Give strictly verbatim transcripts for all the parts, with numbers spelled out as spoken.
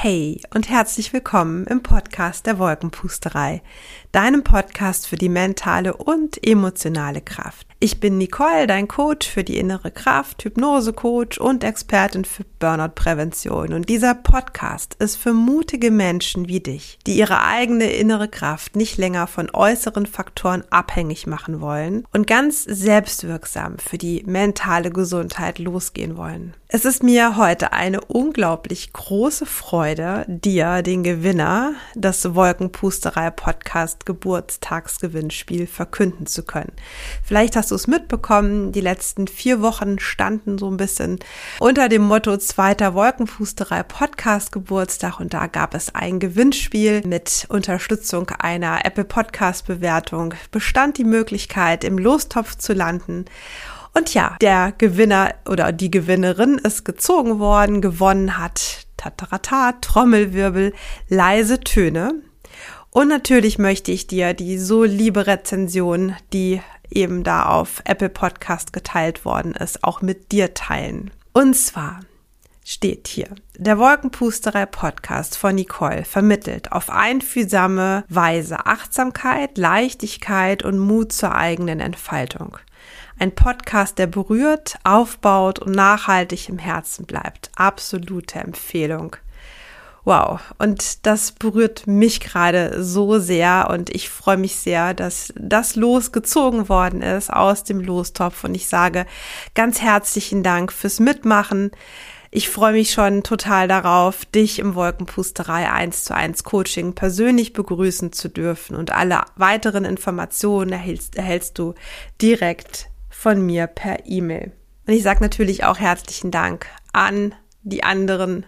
Hey und herzlich willkommen im Podcast der Wolkenpusterei, deinem Podcast für die mentale und emotionale Kraft. Ich bin Nicole, dein Coach für die innere Kraft, Hypnose-Coach und Expertin für Burnout-Prävention. Und dieser Podcast ist für mutige Menschen wie dich, die ihre eigene innere Kraft nicht länger von äußeren Faktoren abhängig machen wollen und ganz selbstwirksam für die mentale Gesundheit losgehen wollen. Es ist mir heute eine unglaublich große Freude, dir den Gewinner des Wolkenpusterei-Podcast Geburtstagsgewinnspiel verkünden zu können. Vielleicht hast du es mitbekommen, die letzten vier Wochen standen so ein bisschen unter dem Motto zweiter Wolkenpusterei-Podcast Geburtstag und da gab es ein Gewinnspiel mit Unterstützung einer Apple-Podcast-Bewertung. Bestand die Möglichkeit, im Lostopf zu landen. Und ja, der Gewinner oder die Gewinnerin ist gezogen worden, gewonnen hat, tatarata, Trommelwirbel, leise Töne. Und natürlich möchte ich dir die so liebe Rezension, die eben da auf Apple Podcast geteilt worden ist, auch mit dir teilen. Und zwar steht hier: Der Wolkenpusterei Podcast von Nicole vermittelt auf einfühlsame Weise Achtsamkeit, Leichtigkeit und Mut zur eigenen Entfaltung. Ein Podcast, der berührt, aufbaut und nachhaltig im Herzen bleibt. Absolute Empfehlung. Wow, und das berührt mich gerade so sehr und ich freue mich sehr, dass das Los gezogen worden ist aus dem Lostopf und ich sage ganz herzlichen Dank fürs Mitmachen. Ich freue mich schon total darauf, dich im Wolkenpusterei eins zu eins Coaching persönlich begrüßen zu dürfen und alle weiteren Informationen erhältst, erhältst du direkt von mir per E-Mail. Und ich sage natürlich auch herzlichen Dank an die anderen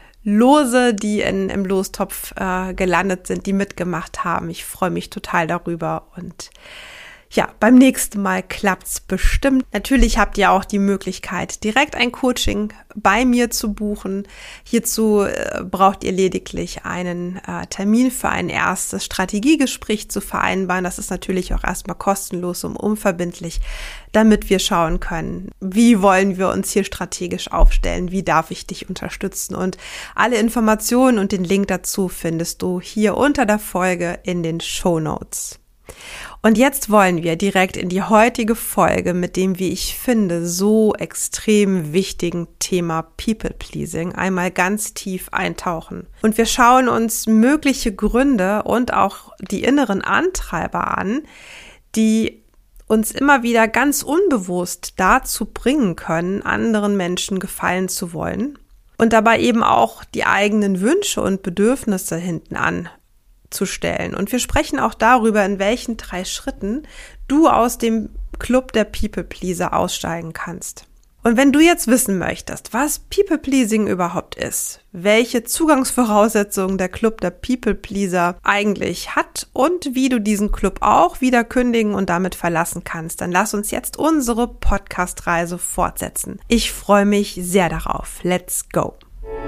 Lose, die in, im Lostopf äh, gelandet sind, die mitgemacht haben. Ich freue mich total darüber und ja, beim nächsten Mal klappt's bestimmt. Natürlich habt ihr auch die Möglichkeit, direkt ein Coaching bei mir zu buchen. Hierzu äh, braucht ihr lediglich einen äh, Termin für ein erstes Strategiegespräch zu vereinbaren. Das ist natürlich auch erstmal kostenlos und unverbindlich, damit wir schauen können, wie wollen wir uns hier strategisch aufstellen, wie darf ich dich unterstützen. Und alle Informationen und den Link dazu findest du hier unter der Folge in den Shownotes. Und jetzt wollen wir direkt in die heutige Folge mit dem, wie ich finde, so extrem wichtigen Thema People-Pleasing einmal ganz tief eintauchen. Und wir schauen uns mögliche Gründe und auch die inneren Antreiber an, die uns immer wieder ganz unbewusst dazu bringen können, anderen Menschen gefallen zu wollen und dabei eben auch die eigenen Wünsche und Bedürfnisse hinten an zu stellen. Und wir sprechen auch darüber, in welchen drei Schritten du aus dem Club der People-Pleaser aussteigen kannst. Und wenn du jetzt wissen möchtest, was People-Pleasing überhaupt ist, welche Zugangsvoraussetzungen der Club der People-Pleaser eigentlich hat und wie du diesen Club auch wieder kündigen und damit verlassen kannst, dann lass uns jetzt unsere Podcast-Reise fortsetzen. Ich freue mich sehr darauf. Let's go!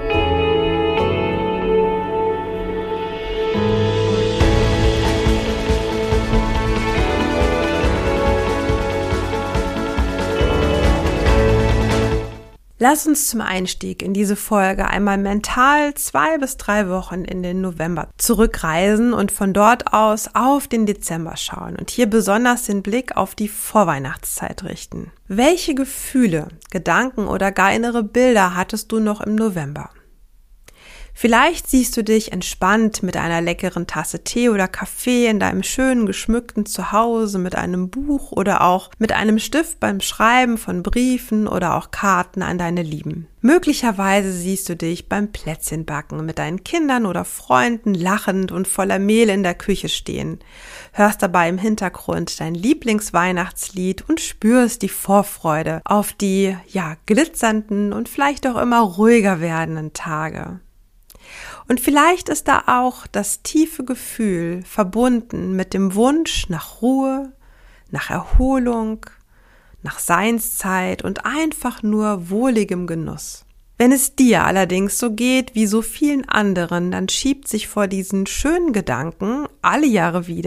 Lass uns zum Einstieg in diese Folge einmal mental zwei bis drei Wochen in den November zurückreisen und von dort aus auf den Dezember schauen und hier besonders den Blick auf die Vorweihnachtszeit richten. Welche Gefühle, Gedanken oder gar innere Bilder hattest du noch im November? Vielleicht siehst du dich entspannt mit einer leckeren Tasse Tee oder Kaffee in deinem schönen geschmückten Zuhause mit einem Buch oder auch mit einem Stift beim Schreiben von Briefen oder auch Karten an deine Lieben. Möglicherweise siehst du dich beim Plätzchenbacken mit deinen Kindern oder Freunden lachend und voller Mehl in der Küche stehen, hörst dabei im Hintergrund dein Lieblingsweihnachtslied und spürst die Vorfreude auf die, ja, glitzernden und vielleicht auch immer ruhiger werdenden Tage. Und vielleicht ist da auch das tiefe Gefühl verbunden mit dem Wunsch nach Ruhe, nach Erholung, nach Seinszeit und einfach nur wohligem Genuss. Wenn es dir allerdings so geht wie so vielen anderen, dann schiebt sich vor diesen schönen Gedanken alle Jahre wieder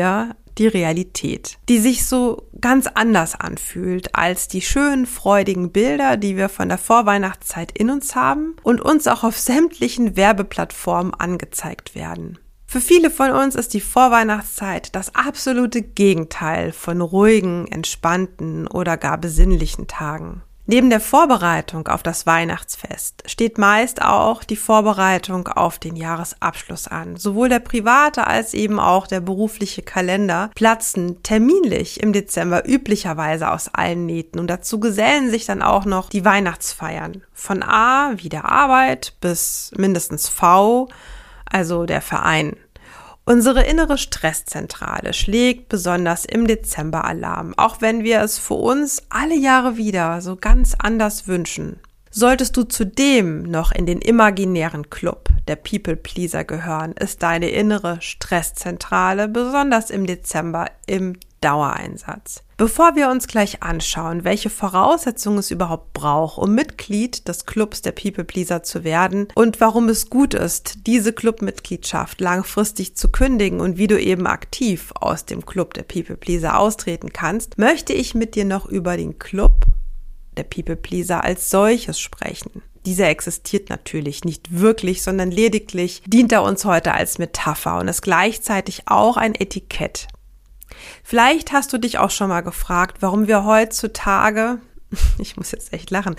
die Realität, die sich so ganz anders anfühlt als die schönen, freudigen Bilder, die wir von der Vorweihnachtszeit in uns haben und uns auch auf sämtlichen Werbeplattformen angezeigt werden. Für viele von uns ist die Vorweihnachtszeit das absolute Gegenteil von ruhigen, entspannten oder gar besinnlichen Tagen. Neben der Vorbereitung auf das Weihnachtsfest steht meist auch die Vorbereitung auf den Jahresabschluss an. Sowohl der private als eben auch der berufliche Kalender platzen terminlich im Dezember üblicherweise aus allen Nähten und dazu gesellen sich dann auch noch die Weihnachtsfeiern. Von A wie der Arbeit bis mindestens V, also der Verein. Unsere innere Stresszentrale schlägt besonders im Dezember Alarm, auch wenn wir es für uns alle Jahre wieder so ganz anders wünschen. Solltest du zudem noch in den imaginären Club der People Pleaser gehören, ist deine innere Stresszentrale besonders im Dezember im Dauereinsatz. Bevor wir uns gleich anschauen, welche Voraussetzungen es überhaupt braucht, um Mitglied des Clubs der People Pleaser zu werden und warum es gut ist, diese Clubmitgliedschaft langfristig zu kündigen und wie du eben aktiv aus dem Club der People Pleaser austreten kannst, möchte ich mit dir noch über den Club der People Pleaser als solches sprechen. Dieser existiert natürlich nicht wirklich, sondern lediglich dient er uns heute als Metapher und ist gleichzeitig auch ein Etikett. Vielleicht hast du dich auch schon mal gefragt, warum wir heutzutage, ich muss jetzt echt lachen,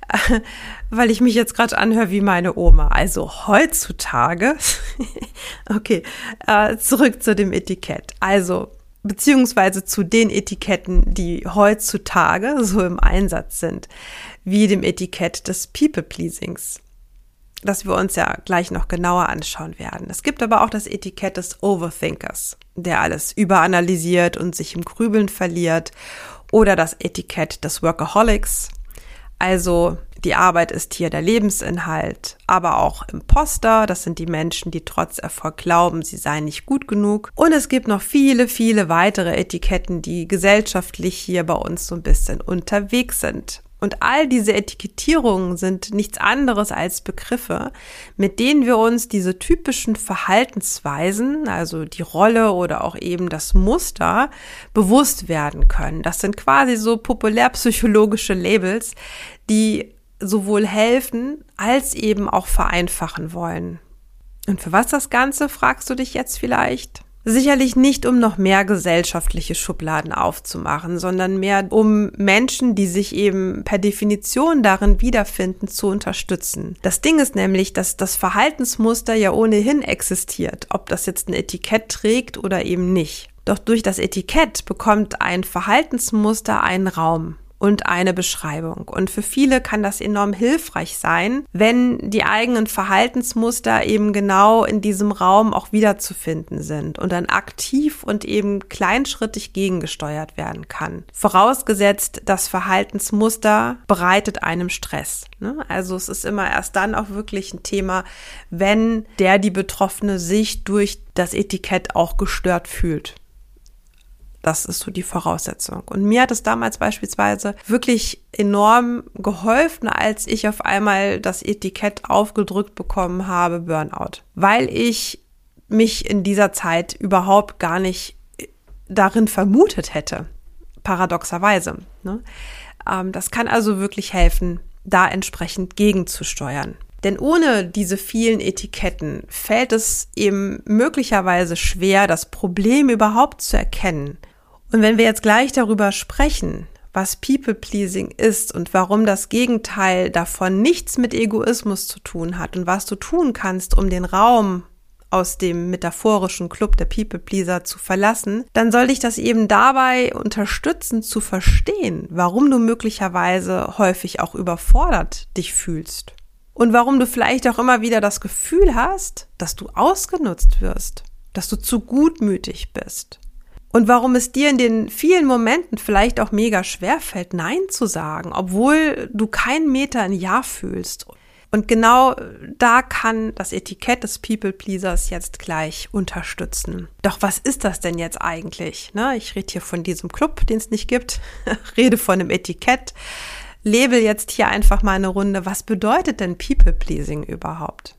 weil ich mich jetzt gerade anhöre wie meine Oma, also heutzutage, okay, zurück zu dem Etikett, also beziehungsweise zu den Etiketten, die heutzutage so im Einsatz sind, wie dem Etikett des People-Pleasings, das wir uns ja gleich noch genauer anschauen werden. Es gibt aber auch das Etikett des Overthinkers, der alles überanalysiert und sich im Grübeln verliert, oder das Etikett des Workaholics, also die Arbeit ist hier der Lebensinhalt, aber auch Imposter, das sind die Menschen, die trotz Erfolg glauben, sie seien nicht gut genug. Und es gibt noch viele, viele weitere Etiketten, die gesellschaftlich hier bei uns so ein bisschen unterwegs sind. Und all diese Etikettierungen sind nichts anderes als Begriffe, mit denen wir uns diese typischen Verhaltensweisen, also die Rolle oder auch eben das Muster, bewusst werden können. Das sind quasi so populärpsychologische Labels, die sowohl helfen als eben auch vereinfachen wollen. Und für was das Ganze, fragst du dich jetzt vielleicht? Sicherlich nicht, um noch mehr gesellschaftliche Schubladen aufzumachen, sondern mehr um Menschen, die sich eben per Definition darin wiederfinden, zu unterstützen. Das Ding ist nämlich, dass das Verhaltensmuster ja ohnehin existiert, ob das jetzt ein Etikett trägt oder eben nicht. Doch durch das Etikett bekommt ein Verhaltensmuster einen Raum und eine Beschreibung. Und für viele kann das enorm hilfreich sein, wenn die eigenen Verhaltensmuster eben genau in diesem Raum auch wiederzufinden sind und dann aktiv und eben kleinschrittig gegengesteuert werden kann. Vorausgesetzt, das Verhaltensmuster bereitet einem Stress. Also es ist immer erst dann auch wirklich ein Thema, wenn der, die Betroffene sich durch das Etikett auch gestört fühlt. Das ist so die Voraussetzung. Und mir hat es damals beispielsweise wirklich enorm geholfen, als ich auf einmal das Etikett aufgedrückt bekommen habe, Burnout. Weil ich mich in dieser Zeit überhaupt gar nicht darin vermutet hätte. Paradoxerweise. Ne? Ähm, das kann also wirklich helfen, da entsprechend gegenzusteuern. Denn ohne diese vielen Etiketten fällt es eben möglicherweise schwer, das Problem überhaupt zu erkennen. Und wenn wir jetzt gleich darüber sprechen, was People-Pleasing ist und warum das Gegenteil davon nichts mit Egoismus zu tun hat und was du tun kannst, um den Raum aus dem metaphorischen Club der People-Pleaser zu verlassen, dann soll dich das eben dabei unterstützen zu verstehen, warum du möglicherweise häufig auch überfordert dich fühlst. Und warum du vielleicht auch immer wieder das Gefühl hast, dass du ausgenutzt wirst, dass du zu gutmütig bist. Und warum es dir in den vielen Momenten vielleicht auch mega schwer fällt, Nein zu sagen, obwohl du keinen Meter ein Ja fühlst. Und genau da kann das Etikett des People-Pleasers jetzt gleich unterstützen. Doch was ist das denn jetzt eigentlich? Ne, ich rede hier von diesem Club, den es nicht gibt, rede von einem Etikett. Label jetzt hier einfach mal eine Runde, was bedeutet denn People-Pleasing überhaupt?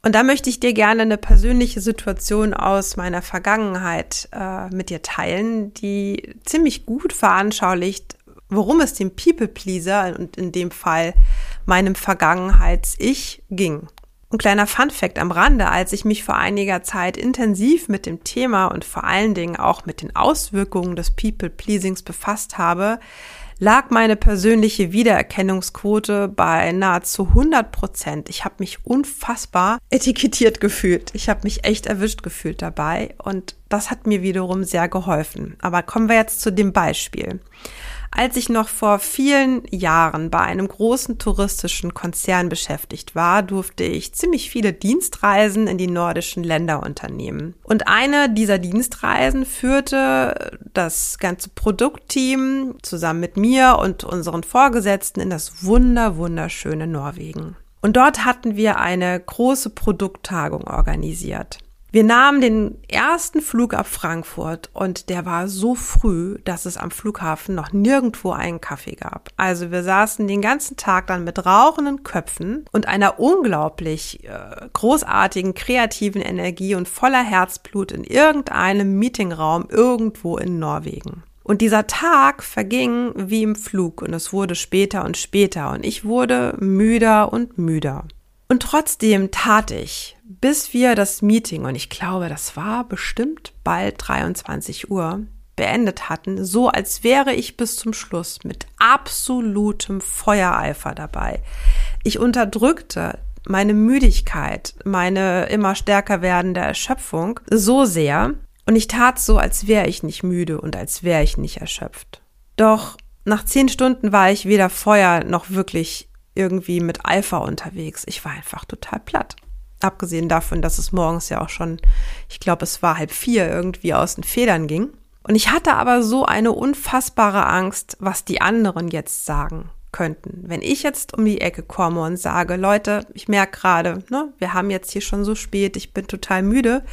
Und da möchte ich dir gerne eine persönliche Situation aus meiner Vergangenheit äh, mit dir teilen, die ziemlich gut veranschaulicht, worum es dem People-Pleaser und in dem Fall meinem Vergangenheits-Ich ging. Ein kleiner Funfact am Rande: Als ich mich vor einiger Zeit intensiv mit dem Thema und vor allen Dingen auch mit den Auswirkungen des People-Pleasings befasst habe, lag meine persönliche Wiedererkennungsquote bei nahezu hundert Prozent. Ich habe mich unfassbar etikettiert gefühlt. Ich habe mich echt erwischt gefühlt dabei und das hat mir wiederum sehr geholfen. Aber kommen wir jetzt zu dem Beispiel. Als ich noch vor vielen Jahren bei einem großen touristischen Konzern beschäftigt war, durfte ich ziemlich viele Dienstreisen in die nordischen Länder unternehmen. Und eine dieser Dienstreisen führte das ganze Produktteam zusammen mit mir und unseren Vorgesetzten in das wunder, wunderschöne Norwegen. Und dort hatten wir eine große Produkttagung organisiert. Wir nahmen den ersten Flug ab Frankfurt und der war so früh, dass es am Flughafen noch nirgendwo einen Kaffee gab. Also wir saßen den ganzen Tag dann mit rauchenden Köpfen und einer unglaublich äh, großartigen, kreativen Energie und voller Herzblut in irgendeinem Meetingraum irgendwo in Norwegen. Und dieser Tag verging wie im Flug und es wurde später und später und ich wurde müder und müder. Und trotzdem tat ich, bis wir das Meeting, und ich glaube, das war bestimmt bald dreiundzwanzig Uhr, beendet hatten, so als wäre ich bis zum Schluss mit absolutem Feuereifer dabei. Ich unterdrückte meine Müdigkeit, meine immer stärker werdende Erschöpfung so sehr und ich tat so, als wäre ich nicht müde und als wäre ich nicht erschöpft. Doch nach zehn Stunden war ich weder Feuer noch wirklich irgendwie mit Eifer unterwegs. Ich war einfach total platt. Abgesehen davon, dass es morgens ja auch schon, ich glaube, es war halb vier, irgendwie aus den Federn ging. Und ich hatte aber so eine unfassbare Angst, was die anderen jetzt sagen könnten. Wenn ich jetzt um die Ecke komme und sage, Leute, ich merke gerade, ne, wir haben jetzt hier schon so spät, ich bin total müde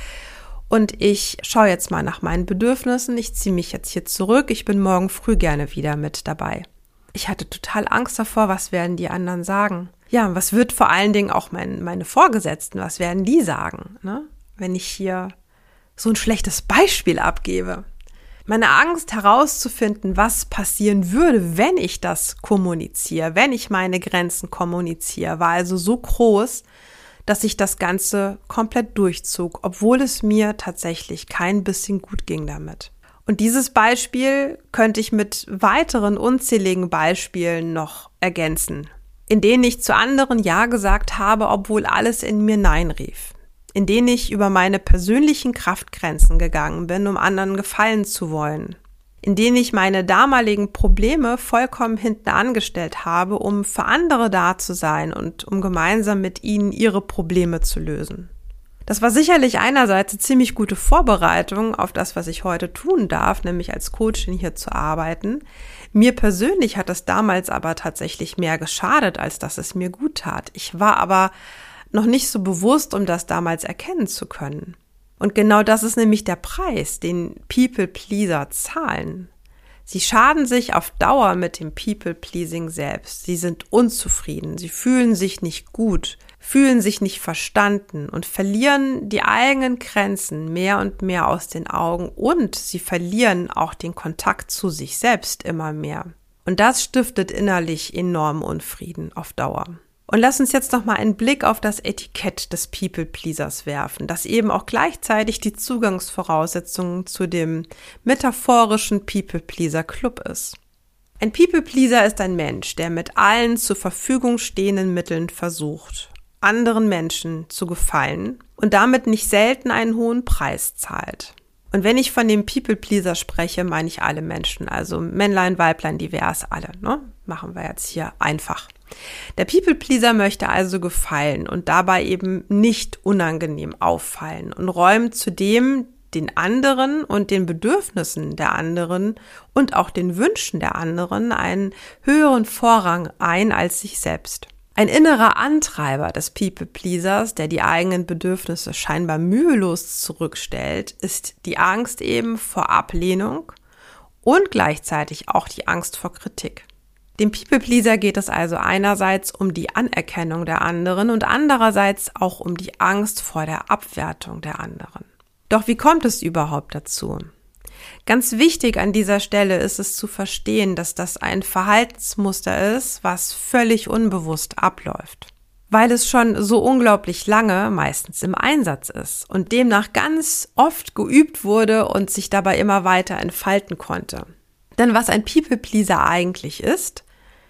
und ich schaue jetzt mal nach meinen Bedürfnissen, ich ziehe mich jetzt hier zurück, ich bin morgen früh gerne wieder mit dabei. Ich hatte total Angst davor, was werden die anderen sagen? Ja, was wird vor allen Dingen auch mein, meine Vorgesetzten, was werden die sagen, ne? Wenn ich hier so ein schlechtes Beispiel abgebe? Meine Angst herauszufinden, was passieren würde, wenn ich das kommuniziere, wenn ich meine Grenzen kommuniziere, war also so groß, dass ich das Ganze komplett durchzog, obwohl es mir tatsächlich kein bisschen gut ging damit. Und dieses Beispiel könnte ich mit weiteren unzähligen Beispielen noch ergänzen, in denen ich zu anderen Ja gesagt habe, obwohl alles in mir Nein rief, in denen ich über meine persönlichen Kraftgrenzen gegangen bin, um anderen gefallen zu wollen, in denen ich meine damaligen Probleme vollkommen hinten angestellt habe, um für andere da zu sein und um gemeinsam mit ihnen ihre Probleme zu lösen. Das war sicherlich einerseits eine ziemlich gute Vorbereitung auf das, was ich heute tun darf, nämlich als Coachin hier zu arbeiten. Mir persönlich hat es damals aber tatsächlich mehr geschadet, als dass es mir gut tat. Ich war aber noch nicht so bewusst, um das damals erkennen zu können. Und genau das ist nämlich der Preis, den People-Pleaser zahlen. Sie schaden sich auf Dauer mit dem People-Pleasing selbst. Sie sind unzufrieden, sie fühlen sich nicht gut, fühlen sich nicht verstanden und verlieren die eigenen Grenzen mehr und mehr aus den Augen und sie verlieren auch den Kontakt zu sich selbst immer mehr. Und das stiftet innerlich enormen Unfrieden auf Dauer. Und lass uns jetzt noch mal einen Blick auf das Etikett des People-Pleasers werfen, das eben auch gleichzeitig die Zugangsvoraussetzungen zu dem metaphorischen People-Pleaser-Club ist. Ein People-Pleaser ist ein Mensch, der mit allen zur Verfügung stehenden Mitteln versucht, anderen Menschen zu gefallen und damit nicht selten einen hohen Preis zahlt. Und wenn ich von dem People-Pleaser spreche, meine ich alle Menschen, also Männlein, Weiblein, divers, alle, ne? Machen wir jetzt hier einfach. Der People-Pleaser möchte also gefallen und dabei eben nicht unangenehm auffallen und räumt zudem den anderen und den Bedürfnissen der anderen und auch den Wünschen der anderen einen höheren Vorrang ein als sich selbst. Ein innerer Antreiber des People-Pleasers, der die eigenen Bedürfnisse scheinbar mühelos zurückstellt, ist die Angst eben vor Ablehnung und gleichzeitig auch die Angst vor Kritik. Dem People-Pleaser geht es also einerseits um die Anerkennung der anderen und andererseits auch um die Angst vor der Abwertung der anderen. Doch wie kommt es überhaupt dazu? Ganz wichtig an dieser Stelle ist es zu verstehen, dass das ein Verhaltensmuster ist, was völlig unbewusst abläuft. Weil es schon so unglaublich lange meistens im Einsatz ist und demnach ganz oft geübt wurde und sich dabei immer weiter entfalten konnte. Denn was ein People-Pleaser eigentlich ist,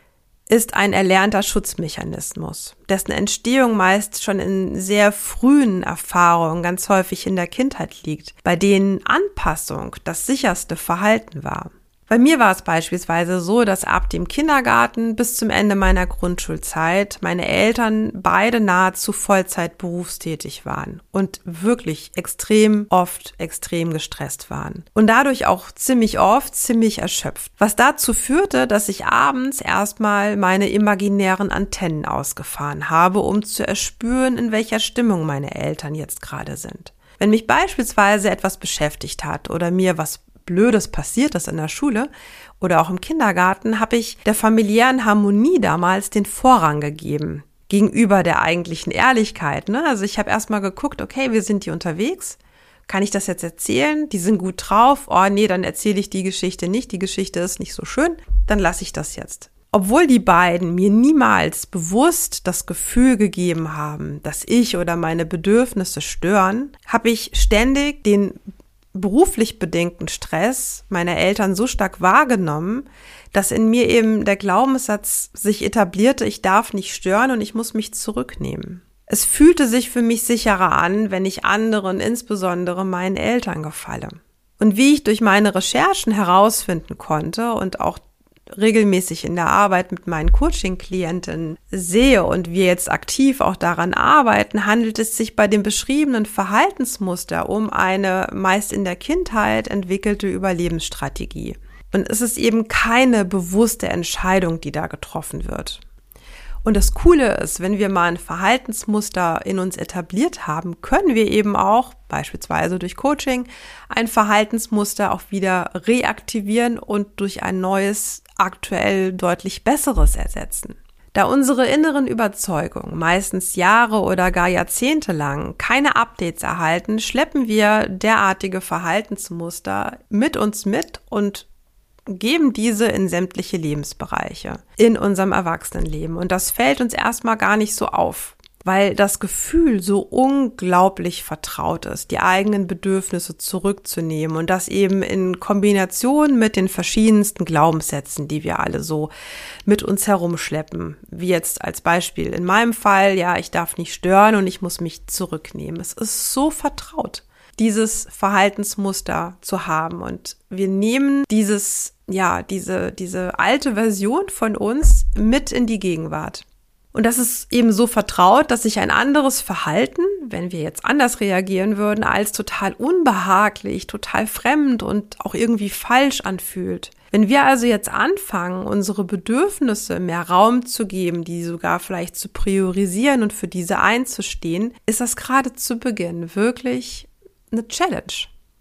ist ein erlernter Schutzmechanismus, dessen Entstehung meist schon in sehr frühen Erfahrungen, ganz häufig in der Kindheit liegt, bei denen Anpassung das sicherste Verhalten war. Bei mir war es beispielsweise so, dass ab dem Kindergarten bis zum Ende meiner Grundschulzeit meine Eltern beide nahezu Vollzeit berufstätig waren und wirklich extrem oft extrem gestresst waren und dadurch auch ziemlich oft ziemlich erschöpft, was dazu führte, dass ich abends erstmal meine imaginären Antennen ausgefahren habe, um zu erspüren, in welcher Stimmung meine Eltern jetzt gerade sind. Wenn mich beispielsweise etwas beschäftigt hat oder mir was Blödes passiert ist in der Schule oder auch im Kindergarten, habe ich der familiären Harmonie damals den Vorrang gegeben gegenüber der eigentlichen Ehrlichkeit. Ne? Also ich habe erstmal geguckt, okay, wir sind hier unterwegs, kann ich das jetzt erzählen? Die sind gut drauf, oh nee, dann erzähle ich die Geschichte nicht, die Geschichte ist nicht so schön, dann lasse ich das jetzt. Obwohl die beiden mir niemals bewusst das Gefühl gegeben haben, dass ich oder meine Bedürfnisse stören, habe ich ständig den beruflich bedingten Stress meiner Eltern so stark wahrgenommen, dass in mir eben der Glaubenssatz sich etablierte, ich darf nicht stören und ich muss mich zurücknehmen. Es fühlte sich für mich sicherer an, wenn ich anderen, insbesondere meinen Eltern, gefalle. Und wie ich durch meine Recherchen herausfinden konnte und auch regelmäßig in der Arbeit mit meinen Coaching-Klienten sehe und wir jetzt aktiv auch daran arbeiten, handelt es sich bei dem beschriebenen Verhaltensmuster um eine meist in der Kindheit entwickelte Überlebensstrategie. Und es ist eben keine bewusste Entscheidung, die da getroffen wird. Und das Coole ist, wenn wir mal ein Verhaltensmuster in uns etabliert haben, können wir eben auch, beispielsweise durch Coaching, ein Verhaltensmuster auch wieder reaktivieren und durch ein neues, aktuell deutlich besseres ersetzen. Da unsere inneren Überzeugungen meistens Jahre oder gar Jahrzehnte lang keine Updates erhalten, schleppen wir derartige Verhaltensmuster mit uns mit und geben diese in sämtliche Lebensbereiche in unserem Erwachsenenleben. Und das fällt uns erstmal gar nicht so auf, weil das Gefühl so unglaublich vertraut ist, die eigenen Bedürfnisse zurückzunehmen und das eben in Kombination mit den verschiedensten Glaubenssätzen, die wir alle so mit uns herumschleppen. Wie jetzt als Beispiel in meinem Fall, ja, ich darf nicht stören und ich muss mich zurücknehmen. Es ist so vertraut, dieses Verhaltensmuster zu haben. Und wir nehmen dieses, ja, diese, diese alte Version von uns mit in die Gegenwart. Und das ist eben so vertraut, dass sich ein anderes Verhalten, wenn wir jetzt anders reagieren würden, als total unbehaglich, total fremd und auch irgendwie falsch anfühlt. Wenn wir also jetzt anfangen, unsere Bedürfnisse mehr Raum zu geben, die sogar vielleicht zu priorisieren und für diese einzustehen, ist das gerade zu Beginn wirklich eine Challenge.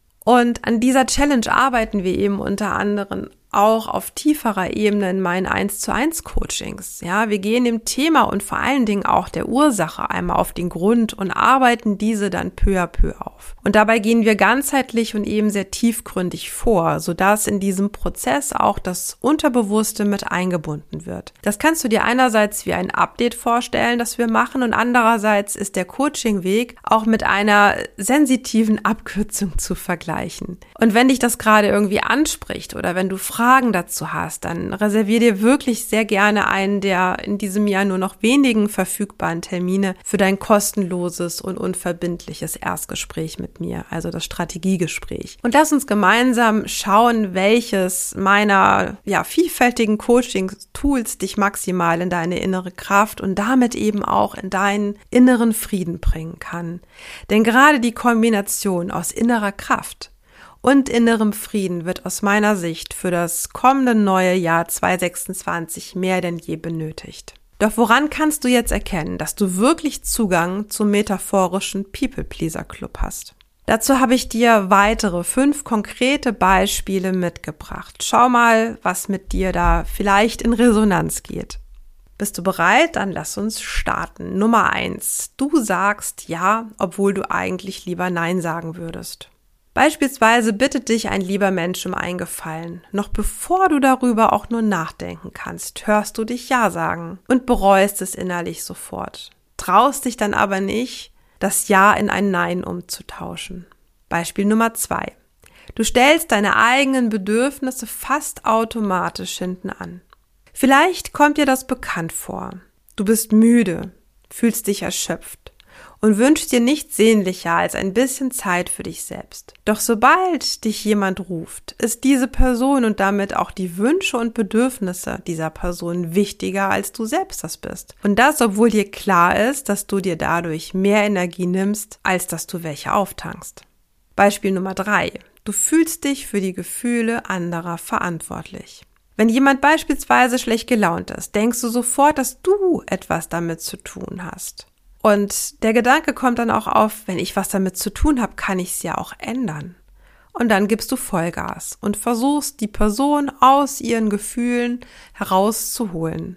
Und an dieser Challenge arbeiten wir eben unter anderem auch auf tieferer Ebene in meinen eins zu eins Coachings. Ja, wir gehen dem Thema und vor allen Dingen auch der Ursache einmal auf den Grund und arbeiten diese dann peu à peu auf. Und dabei gehen wir ganzheitlich und eben sehr tiefgründig vor, sodass in diesem Prozess auch das Unterbewusste mit eingebunden wird. Das kannst du dir einerseits wie ein Update vorstellen, das wir machen, und andererseits ist der Coaching-Weg auch mit einer sensitiven Abkürzung zu vergleichen. Und wenn dich das gerade irgendwie anspricht oder wenn du Fragen dazu hast, dann reservier dir wirklich sehr gerne einen der in diesem Jahr nur noch wenigen verfügbaren Termine für dein kostenloses und unverbindliches Erstgespräch mit mir, also das Strategiegespräch. Und lass uns gemeinsam schauen, welches meiner ja vielfältigen Coaching-Tools dich maximal in deine innere Kraft und damit eben auch in deinen inneren Frieden bringen kann. Denn gerade die Kombination aus innerer Kraft und innerem Frieden wird aus meiner Sicht für das kommende neue Jahr zwanzig sechsundzwanzig mehr denn je benötigt. Doch woran kannst du jetzt erkennen, dass du wirklich Zugang zum metaphorischen People-Pleaser-Club hast? Dazu habe ich dir weitere fünf konkrete Beispiele mitgebracht. Schau mal, was mit dir da vielleicht in Resonanz geht. Bist du bereit? Dann lass uns starten. Nummer eins. Du sagst ja, obwohl du eigentlich lieber Nein sagen würdest. Beispielsweise bittet dich ein lieber Mensch um einen Gefallen. Noch bevor du darüber auch nur nachdenken kannst, hörst du dich Ja sagen und bereust es innerlich sofort. Traust dich dann aber nicht, das Ja in ein Nein umzutauschen. Beispiel Nummer zwei. Du stellst deine eigenen Bedürfnisse fast automatisch hinten an. Vielleicht kommt dir das bekannt vor. Du bist müde, fühlst dich erschöpft und wünschst dir nichts sehnlicher als ein bisschen Zeit für dich selbst. Doch sobald dich jemand ruft, ist diese Person und damit auch die Wünsche und Bedürfnisse dieser Person wichtiger, als du selbst das bist. Und das, obwohl dir klar ist, dass du dir dadurch mehr Energie nimmst, als dass du welche auftankst. Beispiel Nummer drei. Du fühlst dich für die Gefühle anderer verantwortlich. Wenn jemand beispielsweise schlecht gelaunt ist, denkst du sofort, dass du etwas damit zu tun hast. Und der Gedanke kommt dann auch auf, wenn ich was damit zu tun habe, kann ich es ja auch ändern. Und dann gibst du Vollgas und versuchst, die Person aus ihren Gefühlen herauszuholen.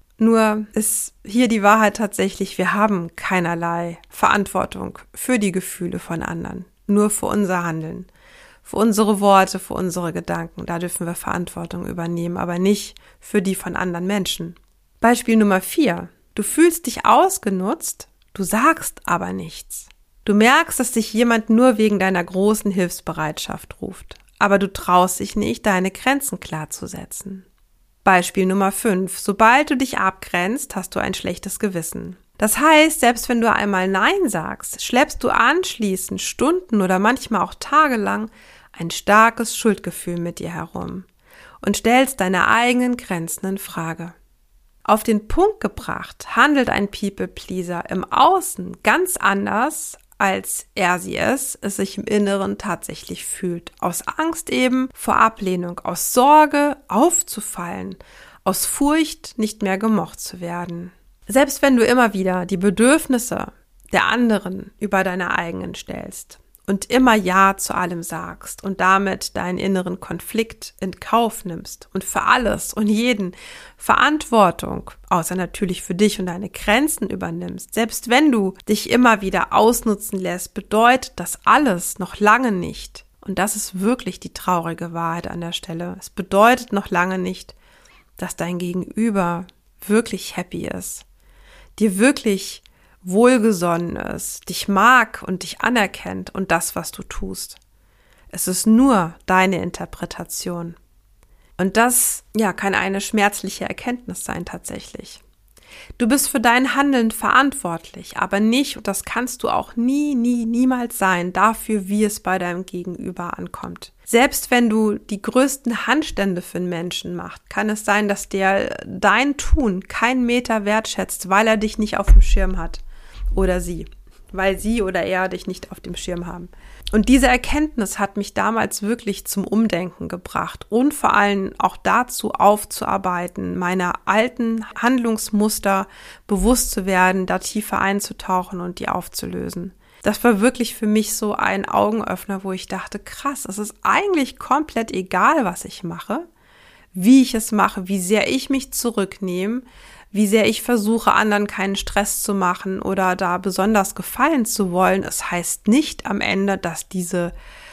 Nur ist hier die Wahrheit tatsächlich, wir haben keinerlei Verantwortung für die Gefühle von anderen, nur für unser Handeln, für unsere Worte, für unsere Gedanken. Da dürfen wir Verantwortung übernehmen, aber nicht für die von anderen Menschen. Beispiel Nummer vier. Du fühlst dich ausgenutzt, du sagst aber nichts. Du merkst, dass dich jemand nur wegen deiner großen Hilfsbereitschaft ruft, aber du traust dich nicht, deine Grenzen klar zu setzen. Beispiel Nummer fünf. Sobald du dich abgrenzt, hast du ein schlechtes Gewissen. Das heißt, selbst wenn du einmal Nein sagst, schleppst du anschließend Stunden oder manchmal auch tagelang ein starkes Schuldgefühl mit dir herum und stellst deine eigenen Grenzen in Frage. Auf den Punkt gebracht handelt ein People-Pleaser im Außen ganz anders, als er sie es, es sich im Inneren tatsächlich fühlt. Aus Angst eben vor Ablehnung, aus Sorge aufzufallen, aus Furcht nicht mehr gemocht zu werden. Selbst wenn du immer wieder die Bedürfnisse der anderen über deine eigenen stellst und immer Ja zu allem sagst und damit deinen inneren Konflikt in Kauf nimmst und für alles und jeden Verantwortung, außer natürlich für dich und deine Grenzen übernimmst, selbst wenn du dich immer wieder ausnutzen lässt, bedeutet das alles noch lange nicht, und das ist wirklich die traurige Wahrheit an der Stelle, es bedeutet noch lange nicht, dass dein Gegenüber wirklich happy ist, dir wirklich wohlgesonnen ist, dich mag und dich anerkennt und das, was du tust. Es ist nur deine Interpretation. Und das, ja, kann eine schmerzliche Erkenntnis sein tatsächlich. Du bist für dein Handeln verantwortlich, aber nicht, und das kannst du auch nie, nie, niemals sein, dafür, wie es bei deinem Gegenüber ankommt. Selbst wenn du die größten Handstände für einen Menschen machst, kann es sein, dass der dein Tun keinen Meter wertschätzt, weil er dich nicht auf dem Schirm hat. Oder sie, weil sie oder er dich nicht auf dem Schirm haben. Und diese Erkenntnis hat mich damals wirklich zum Umdenken gebracht und vor allem auch dazu aufzuarbeiten, meine alten Handlungsmuster bewusst zu werden, da tiefer einzutauchen und die aufzulösen. Das war wirklich für mich so ein Augenöffner, wo ich dachte, krass, es ist eigentlich komplett egal, was ich mache, wie ich es mache, wie sehr ich mich zurücknehme, wie sehr ich versuche, anderen keinen Stress zu machen oder da besonders gefallen zu wollen. Es heißt nicht am Ende, dass diese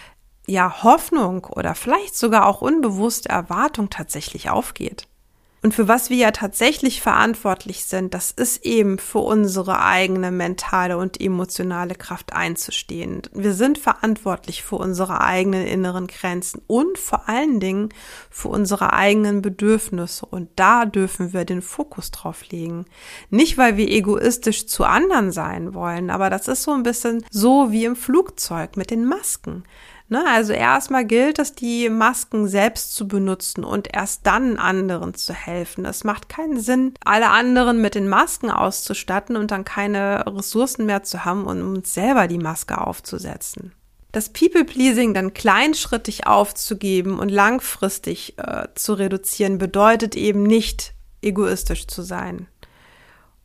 ja Hoffnung oder vielleicht sogar auch unbewusste Erwartung tatsächlich aufgeht. Und für was wir ja tatsächlich verantwortlich sind, das ist eben für unsere eigene mentale und emotionale Kraft einzustehen. Wir sind verantwortlich für unsere eigenen inneren Grenzen und vor allen Dingen für unsere eigenen Bedürfnisse. Und da dürfen wir den Fokus drauf legen. Nicht, weil wir egoistisch zu anderen sein wollen, aber das ist so ein bisschen so wie im Flugzeug mit den Masken. Also erstmal gilt es, die Masken selbst zu benutzen und erst dann anderen zu helfen. Es macht keinen Sinn, alle anderen mit den Masken auszustatten und dann keine Ressourcen mehr zu haben, um uns selber die Maske aufzusetzen. Das People-Pleasing dann kleinschrittig aufzugeben und langfristig äh, zu reduzieren, bedeutet eben nicht, egoistisch zu sein.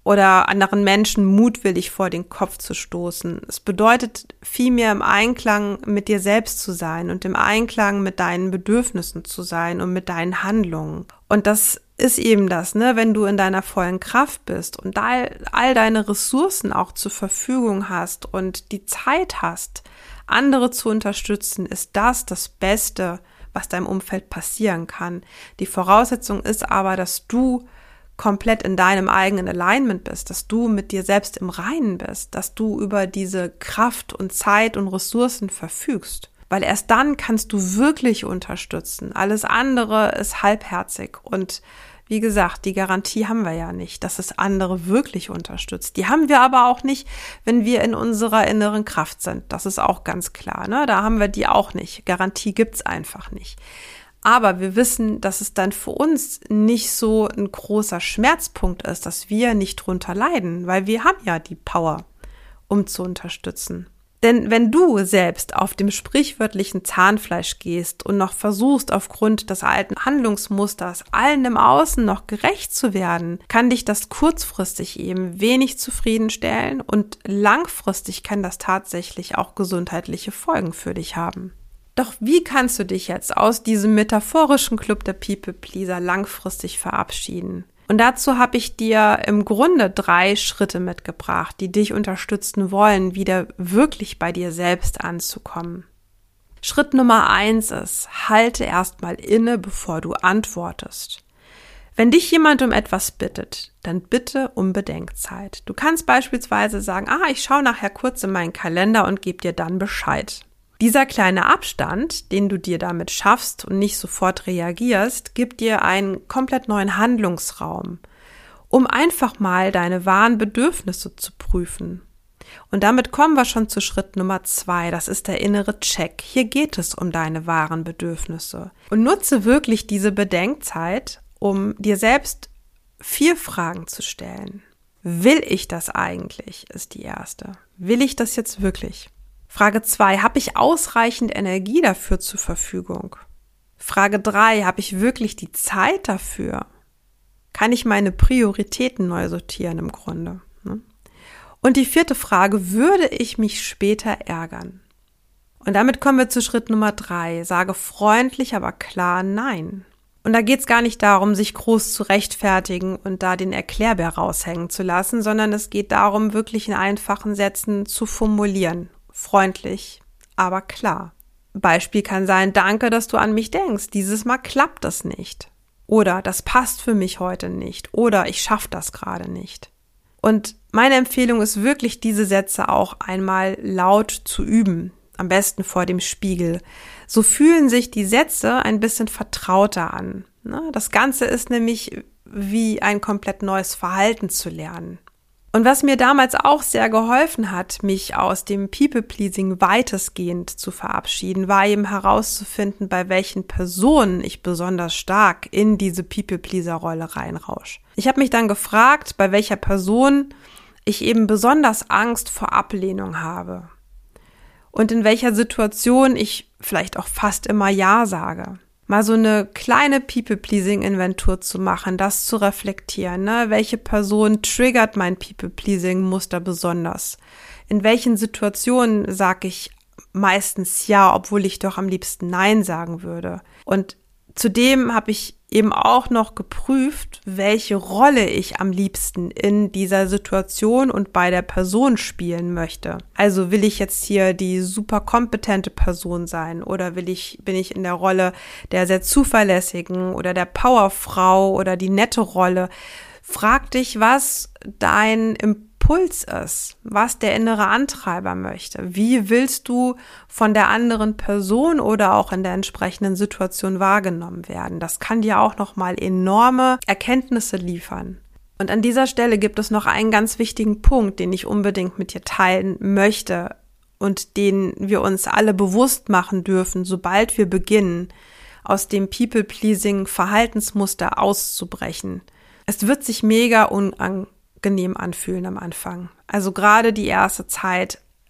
oder anderen Menschen mutwillig vor den Kopf zu stoßen. Es bedeutet vielmehr im Einklang mit dir selbst zu sein und im Einklang mit deinen Bedürfnissen zu sein und mit deinen Handlungen. Und das ist eben das, ne, wenn du in deiner vollen Kraft bist und all, all deine Ressourcen auch zur Verfügung hast und die Zeit hast, andere zu unterstützen, ist das das Beste, was deinem Umfeld passieren kann. Die Voraussetzung ist aber, dass du komplett in deinem eigenen Alignment bist, dass du mit dir selbst im Reinen bist, dass du über diese Kraft und Zeit und Ressourcen verfügst. Weil erst dann kannst du wirklich unterstützen. Alles andere ist halbherzig. Und wie gesagt, die Garantie haben wir ja nicht, dass es andere wirklich unterstützt. Die haben wir aber auch nicht, wenn wir in unserer inneren Kraft sind. Das ist auch ganz klar, ne? Da haben wir die auch nicht. Garantie gibt's einfach nicht. Aber wir wissen, dass es dann für uns nicht so ein großer Schmerzpunkt ist, dass wir nicht drunter leiden, weil wir haben ja die Power, um zu unterstützen. Denn wenn du selbst auf dem sprichwörtlichen Zahnfleisch gehst und noch versuchst, aufgrund des alten Handlungsmusters allen im Außen noch gerecht zu werden, kann dich das kurzfristig eben wenig zufriedenstellen und langfristig kann das tatsächlich auch gesundheitliche Folgen für dich haben. Doch wie kannst du dich jetzt aus diesem metaphorischen Club der People-Pleaser langfristig verabschieden? Und dazu habe ich dir im Grunde drei Schritte mitgebracht, die dich unterstützen wollen, wieder wirklich bei dir selbst anzukommen. Schritt Nummer eins ist, halte erstmal inne, bevor du antwortest. Wenn dich jemand um etwas bittet, dann bitte um Bedenkzeit. Du kannst beispielsweise sagen, ah, ich schaue nachher kurz in meinen Kalender und gebe dir dann Bescheid. Dieser kleine Abstand, den du dir damit schaffst und nicht sofort reagierst, gibt dir einen komplett neuen Handlungsraum, um einfach mal deine wahren Bedürfnisse zu prüfen. Und damit kommen wir schon zu Schritt Nummer zwei, das ist der innere Check. Hier geht es um deine wahren Bedürfnisse. Und nutze wirklich diese Bedenkzeit, um dir selbst vier Fragen zu stellen. Will ich das eigentlich, ist die erste. Will ich das jetzt wirklich? Frage zwei, habe ich ausreichend Energie dafür zur Verfügung? Frage drei, habe ich wirklich die Zeit dafür? Kann ich meine Prioritäten neu sortieren im Grunde? Und die vierte Frage, würde ich mich später ärgern? Und damit kommen wir zu Schritt Nummer drei, sage freundlich, aber klar Nein. Und da geht es gar nicht darum, sich groß zu rechtfertigen und da den Erklärbär raushängen zu lassen, sondern es geht darum, wirklich in einfachen Sätzen zu formulieren. Freundlich, aber klar. Beispiel kann sein, danke, dass du an mich denkst. Dieses Mal klappt das nicht. Oder das passt für mich heute nicht. Oder ich schaffe das gerade nicht. Und meine Empfehlung ist wirklich, diese Sätze auch einmal laut zu üben. Am besten vor dem Spiegel. So fühlen sich die Sätze ein bisschen vertrauter an. Das Ganze ist nämlich wie ein komplett neues Verhalten zu lernen. Und was mir damals auch sehr geholfen hat, mich aus dem People-Pleasing weitestgehend zu verabschieden, war eben herauszufinden, bei welchen Personen ich besonders stark in diese People-Pleaser-Rolle reinrausche. Ich habe mich dann gefragt, bei welcher Person ich eben besonders Angst vor Ablehnung habe und in welcher Situation ich vielleicht auch fast immer Ja sage. Mal so eine kleine People-Pleasing-Inventur zu machen, das zu reflektieren, ne? Welche Person triggert mein People-Pleasing-Muster besonders? In welchen Situationen sage ich meistens Ja, obwohl ich doch am liebsten Nein sagen würde? Und zudem habe ich eben auch noch geprüft, welche Rolle ich am liebsten in dieser Situation und bei der Person spielen möchte. Also will ich jetzt hier die super kompetente Person sein oder will ich, bin ich in der Rolle der sehr zuverlässigen oder der Powerfrau oder die nette Rolle? Frag dich, was dein Impuls ist, was der innere Antreiber möchte. Wie willst du von der anderen Person oder auch in der entsprechenden Situation wahrgenommen werden? Das kann dir auch nochmal enorme Erkenntnisse liefern. Und an dieser Stelle gibt es noch einen ganz wichtigen Punkt, den ich unbedingt mit dir teilen möchte und den wir uns alle bewusst machen dürfen, sobald wir beginnen, aus dem People-Pleasing-Verhaltensmuster auszubrechen. Es wird sich mega unangenehm anfühlen am Anfang. Also gerade die erste Zeit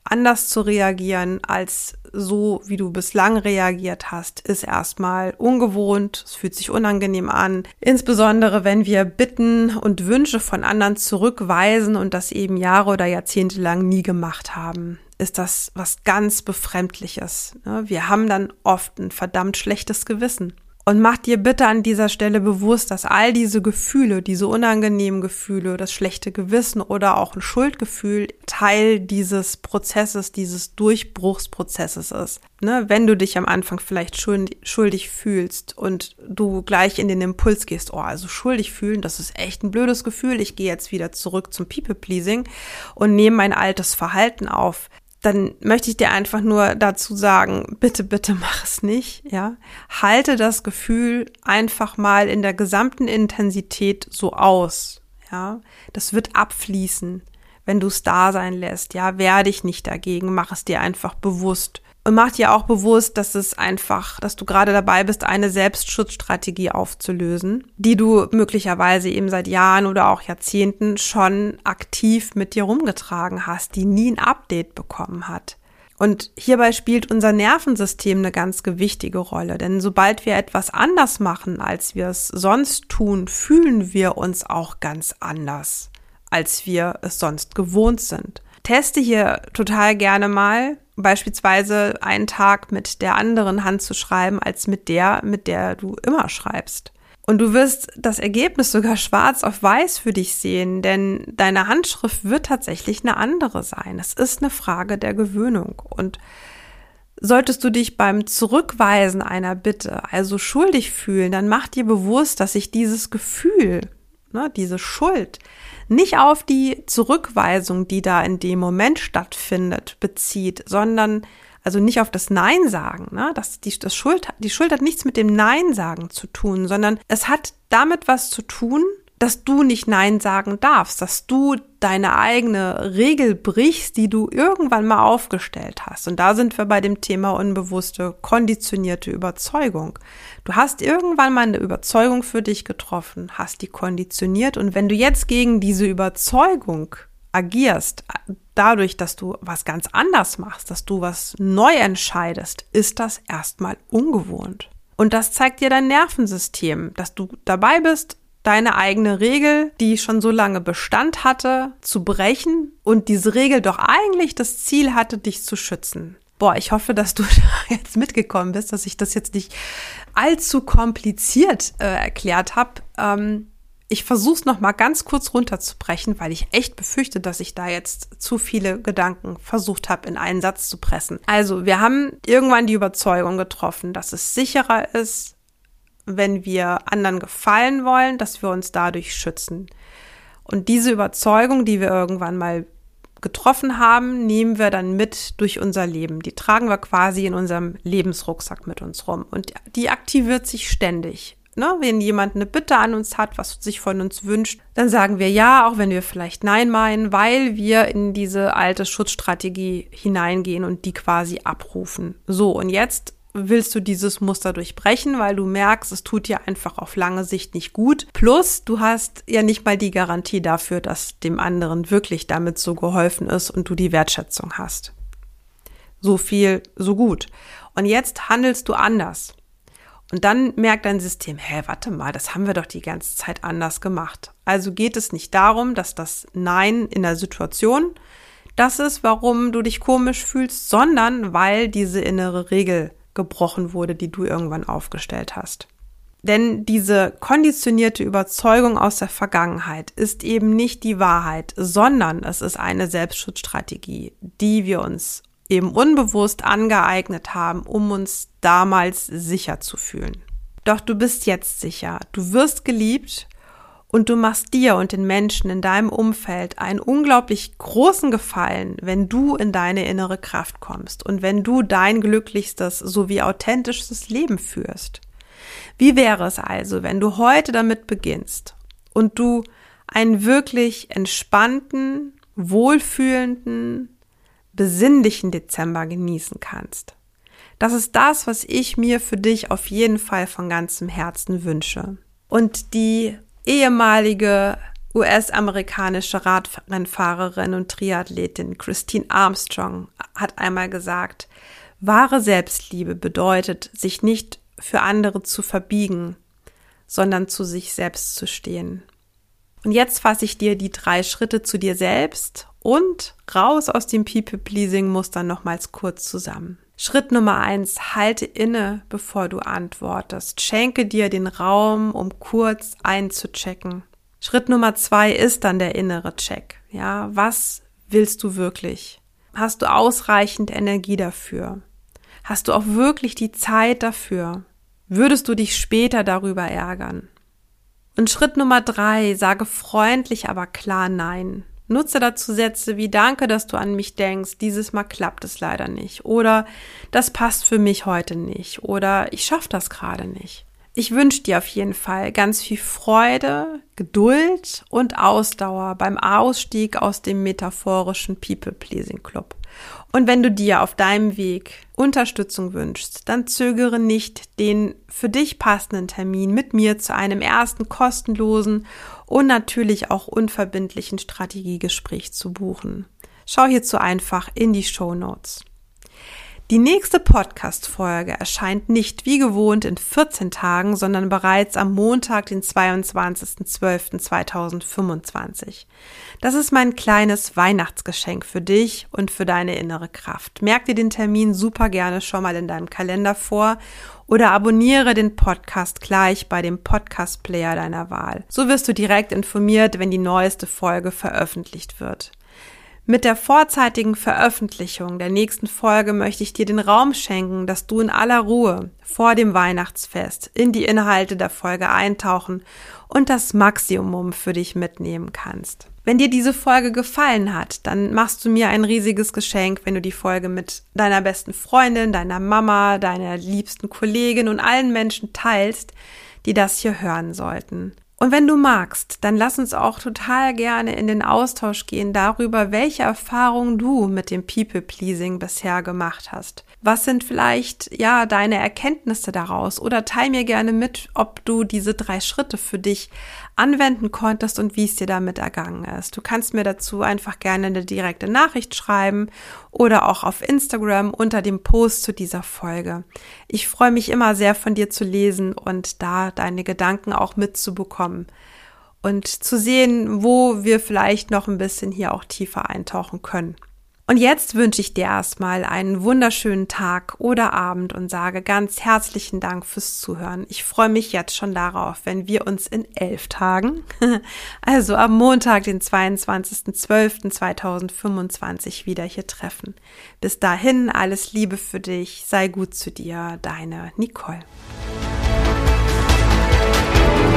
anders zu reagieren als so, wie du bislang reagiert hast, ist erstmal ungewohnt, es fühlt sich unangenehm an. Insbesondere, wenn wir Bitten und Wünsche von anderen zurückweisen und das eben Jahre oder Jahrzehnte lang nie gemacht haben, ist das was ganz Befremdliches. Wir haben dann oft ein verdammt schlechtes Gewissen. Und mach dir bitte an dieser Stelle bewusst, dass all diese Gefühle, diese unangenehmen Gefühle, das schlechte Gewissen oder auch ein Schuldgefühl Teil dieses Prozesses, dieses Durchbruchsprozesses ist. Ne, wenn du dich am Anfang vielleicht schuldig fühlst und du gleich in den Impuls gehst, oh, also schuldig fühlen, das ist echt ein blödes Gefühl, ich gehe jetzt wieder zurück zum People-Pleasing und nehme mein altes Verhalten auf. Dann möchte ich dir einfach nur dazu sagen, bitte, bitte mach es nicht, ja. Halte das Gefühl einfach mal in der gesamten Intensität so aus, ja. Das wird abfließen, wenn du es da sein lässt, ja. Wehr dich nicht dagegen, mach es dir einfach bewusst. Und mach dir auch bewusst, dass es einfach, dass du gerade dabei bist, eine Selbstschutzstrategie aufzulösen, die du möglicherweise eben seit Jahren oder auch Jahrzehnten schon aktiv mit dir rumgetragen hast, die nie ein Update bekommen hat. Und hierbei spielt unser Nervensystem eine ganz gewichtige Rolle, denn sobald wir etwas anders machen, als wir es sonst tun, fühlen wir uns auch ganz anders, als wir es sonst gewohnt sind. Teste hier total gerne mal, beispielsweise einen Tag mit der anderen Hand zu schreiben, als mit der, mit der du immer schreibst. Und du wirst das Ergebnis sogar schwarz auf weiß für dich sehen, denn deine Handschrift wird tatsächlich eine andere sein. Es ist eine Frage der Gewöhnung. Und solltest du dich beim Zurückweisen einer Bitte also schuldig fühlen, dann mach dir bewusst, dass sich dieses Gefühl, ne, diese Schuld, nicht auf die Zurückweisung, die da in dem Moment stattfindet, bezieht, sondern also nicht auf das Nein sagen, ne? Das, die, das Schuld, die Schuld hat nichts mit dem Nein sagen zu tun, sondern es hat damit was zu tun, dass du nicht Nein sagen darfst, dass du deine eigene Regel brichst, die du irgendwann mal aufgestellt hast. Und da sind wir bei dem Thema unbewusste, konditionierte Überzeugung. Du hast irgendwann mal eine Überzeugung für dich getroffen, hast die konditioniert und wenn du jetzt gegen diese Überzeugung agierst, dadurch, dass du was ganz anders machst, dass du was neu entscheidest, ist das erstmal ungewohnt. Und das zeigt dir dein Nervensystem, dass du dabei bist, deine eigene Regel, die schon so lange Bestand hatte, zu brechen und diese Regel doch eigentlich das Ziel hatte, dich zu schützen. Boah, ich hoffe, dass du da jetzt mitgekommen bist, dass ich das jetzt nicht allzu kompliziert äh, erklärt habe. Ähm, ich versuche es nochmal ganz kurz runterzubrechen, weil ich echt befürchte, dass ich da jetzt zu viele Gedanken versucht habe, in einen Satz zu pressen. Also, wir haben irgendwann die Überzeugung getroffen, dass es sicherer ist, wenn wir anderen gefallen wollen, dass wir uns dadurch schützen. Und diese Überzeugung, die wir irgendwann mal getroffen haben, nehmen wir dann mit durch unser Leben. Die tragen wir quasi in unserem Lebensrucksack mit uns rum. Und die aktiviert sich ständig. Ne? Wenn jemand eine Bitte an uns hat, was sich von uns wünscht, dann sagen wir ja, auch wenn wir vielleicht Nein meinen, weil wir in diese alte Schutzstrategie hineingehen und die quasi abrufen. So, und jetzt willst du dieses Muster durchbrechen, weil du merkst, es tut dir einfach auf lange Sicht nicht gut. Plus, du hast ja nicht mal die Garantie dafür, dass dem anderen wirklich damit so geholfen ist und du die Wertschätzung hast. So viel, so gut. Und jetzt handelst du anders. Und dann merkt dein System, hä, warte mal, das haben wir doch die ganze Zeit anders gemacht. Also geht es nicht darum, dass das Nein in der Situation das ist, warum du dich komisch fühlst, sondern weil diese innere Regel gebrochen wurde, die du irgendwann aufgestellt hast. Denn diese konditionierte Überzeugung aus der Vergangenheit ist eben nicht die Wahrheit, sondern es ist eine Selbstschutzstrategie, die wir uns eben unbewusst angeeignet haben, um uns damals sicher zu fühlen. Doch du bist jetzt sicher, du wirst geliebt und du machst dir und den Menschen in deinem Umfeld einen unglaublich großen Gefallen, wenn du in deine innere Kraft kommst und wenn du dein glücklichstes sowie authentischstes Leben führst. Wie wäre es also, wenn du heute damit beginnst und du einen wirklich entspannten, wohlfühlenden, besinnlichen Dezember genießen kannst? Das ist das, was ich mir für dich auf jeden Fall von ganzem Herzen wünsche. Und die ehemalige U S-amerikanische Radrennfahrerin und Triathletin Christine Armstrong hat einmal gesagt, wahre Selbstliebe bedeutet, sich nicht für andere zu verbiegen, sondern zu sich selbst zu stehen. Und jetzt fasse ich dir die drei Schritte zu dir selbst und raus aus dem People-Pleasing-Muster nochmals kurz zusammen. Schritt Nummer eins, halte inne, bevor du antwortest. Schenke dir den Raum, um kurz einzuchecken. Schritt Nummer zwei ist dann der innere Check. Ja, was willst du wirklich? Hast du ausreichend Energie dafür? Hast du auch wirklich die Zeit dafür? Würdest du dich später darüber ärgern? Und Schritt Nummer drei, sage freundlich, aber klar Nein. Nutze dazu Sätze wie Danke, dass du an mich denkst, dieses Mal klappt es leider nicht. Oder das passt für mich heute nicht. Oder ich schaffe das gerade nicht. Ich wünsche dir auf jeden Fall ganz viel Freude, Geduld und Ausdauer beim Ausstieg aus dem metaphorischen People-Pleasing-Club. Und wenn du dir auf deinem Weg Unterstützung wünschst, dann zögere nicht, den für dich passenden Termin mit mir zu einem ersten kostenlosen und natürlich auch unverbindlichen Strategiegespräch zu buchen. Schau hierzu einfach in die Shownotes. Die nächste Podcast-Folge erscheint nicht wie gewohnt in vierzehn Tagen, sondern bereits am Montag, den zweiundzwanzigsten zwölften zweitausendfünfundzwanzig. Das ist mein kleines Weihnachtsgeschenk für dich und für deine innere Kraft. Merk dir den Termin super gerne schon mal in deinem Kalender vor oder abonniere den Podcast gleich bei dem Podcast-Player deiner Wahl. So wirst du direkt informiert, wenn die neueste Folge veröffentlicht wird. Mit der vorzeitigen Veröffentlichung der nächsten Folge möchte ich dir den Raum schenken, dass du in aller Ruhe vor dem Weihnachtsfest in die Inhalte der Folge eintauchen und das Maximum für dich mitnehmen kannst. Wenn dir diese Folge gefallen hat, dann machst du mir ein riesiges Geschenk, wenn du die Folge mit deiner besten Freundin, deiner Mama, deiner liebsten Kollegin und allen Menschen teilst, die das hier hören sollten. Und wenn du magst, dann lass uns auch total gerne in den Austausch gehen darüber, welche Erfahrungen du mit dem People-Pleasing bisher gemacht hast. Was sind vielleicht, ja, deine Erkenntnisse daraus? Oder teil mir gerne mit, ob du diese drei Schritte für dich anwenden konntest und wie es dir damit ergangen ist. Du kannst mir dazu einfach gerne eine direkte Nachricht schreiben oder auch auf Instagram unter dem Post zu dieser Folge. Ich freue mich immer sehr, von dir zu lesen und da deine Gedanken auch mitzubekommen und zu sehen, wo wir vielleicht noch ein bisschen hier auch tiefer eintauchen können. Und jetzt wünsche ich dir erstmal einen wunderschönen Tag oder Abend und sage ganz herzlichen Dank fürs Zuhören. Ich freue mich jetzt schon darauf, wenn wir uns in elf Tagen, also am Montag, den zweiundzwanzigsten zwölften zweitausendfünfundzwanzig wieder hier treffen. Bis dahin alles Liebe für dich, sei gut zu dir, deine Nicole.